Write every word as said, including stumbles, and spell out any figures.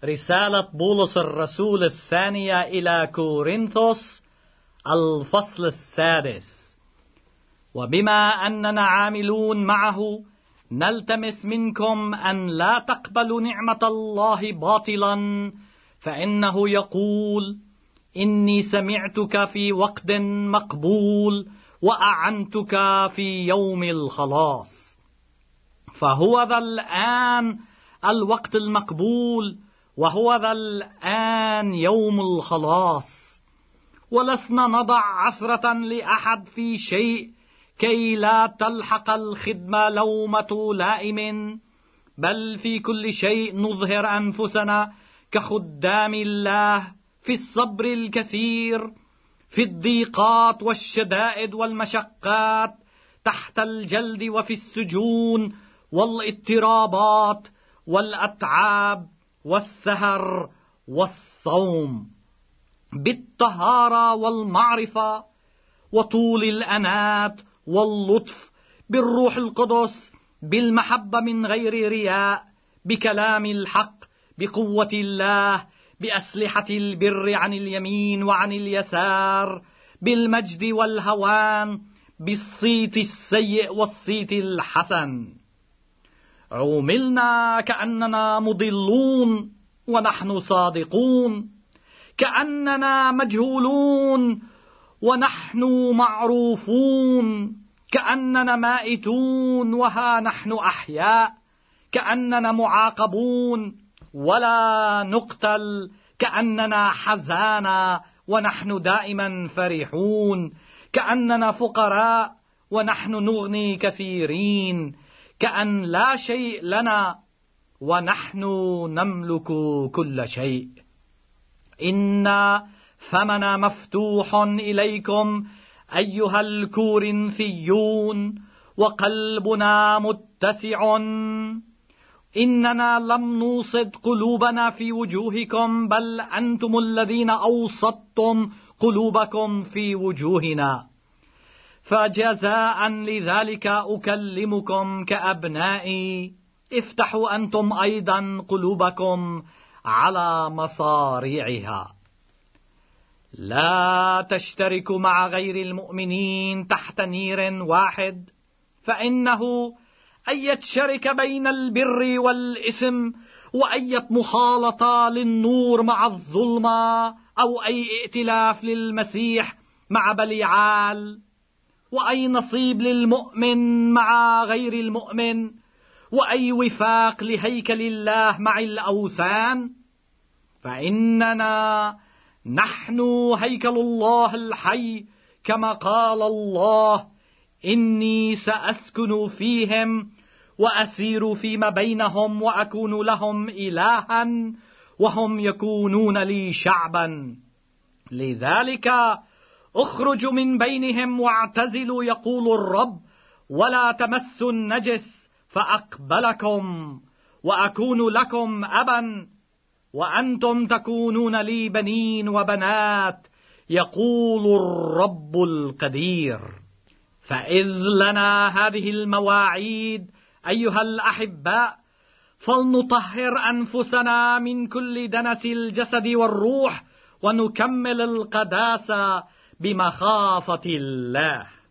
رسالة بولس الرسول الثانية إلى كورنثوس، الفصل السادس. وبما أننا عاملون معه نلتمس منكم أن لا تقبلوا نعمة الله باطلا، فإنه يقول: إني سمعتك في وقت مقبول وأعنتك في يوم الخلاص. فهو ذا الآن الوقت المقبول، وهو ذا الآن يوم الخلاص. ولسنا نضع عثرة لأحد في شيء كي لا تلحق الخدمة لومة لائم، بل في كل شيء نظهر أنفسنا كخدام الله في الصبر الكثير، في الضيقات والشدائد والمشقات، تحت الجلد وفي السجون والاضطرابات والأتعاب والسهر والصوم، بالطهارة والمعرفة وطول الأنات واللطف، بالروح القدس، بالمحبة من غير رياء، بكلام الحق، بقوة الله، بأسلحة البر عن اليمين وعن اليسار، بالمجد والهوان، بالصيت السيء والصيت الحسن. عوملنا كأننا مضلون ونحن صادقون، كأننا مجهولون ونحن معروفون، كأننا مائتون وها نحن أحياء، كأننا معاقبون ولا نقتل، كأننا حزانا ونحن دائما فرحون، كأننا فقراء ونحن نغني كثيرين، كأن لا شيء لنا ونحن نملك كل شيء. إن فمنا مفتوح إليكم أيها الكورنثيون، وقلبنا متسع. إننا لم نوصد قلوبنا في وجوهكم، بل أنتم الذين أوصدتم قلوبكم في وجوهنا. فجزاء لذلك أكلمكم كأبنائي، افتحوا أنتم أيضا قلوبكم على مصاريعها. لا تشتركوا مع غير المؤمنين تحت نير واحد، فإنه أية شركة بين البر والإثم، وأية مخالطة للنور مع الظلمة، أو أي ائتلاف للمسيح مع بليعال، وأي نصيب للمؤمن مع غير المؤمن، وأي وفاق لهيكل الله مع الأوثان. فإننا نحن هيكل الله الحي، كما قال الله: إني سأسكن فيهم وأسير فيما بينهم وأكون لهم إلها وهم يكونون لي شعبا. لذلك اخرجوا من بينهم واعتزلوا، يقول الرب، ولا تمسوا النجس، فأقبلكم وأكون لكم أبا، وأنتم تكونون لي بنين وبنات، يقول الرب القدير. فإذ لنا هذه المواعيد أيها الأحباء، فلنطهر أنفسنا من كل دنس الجسد والروح، ونكمل القداسة بمخافة الله.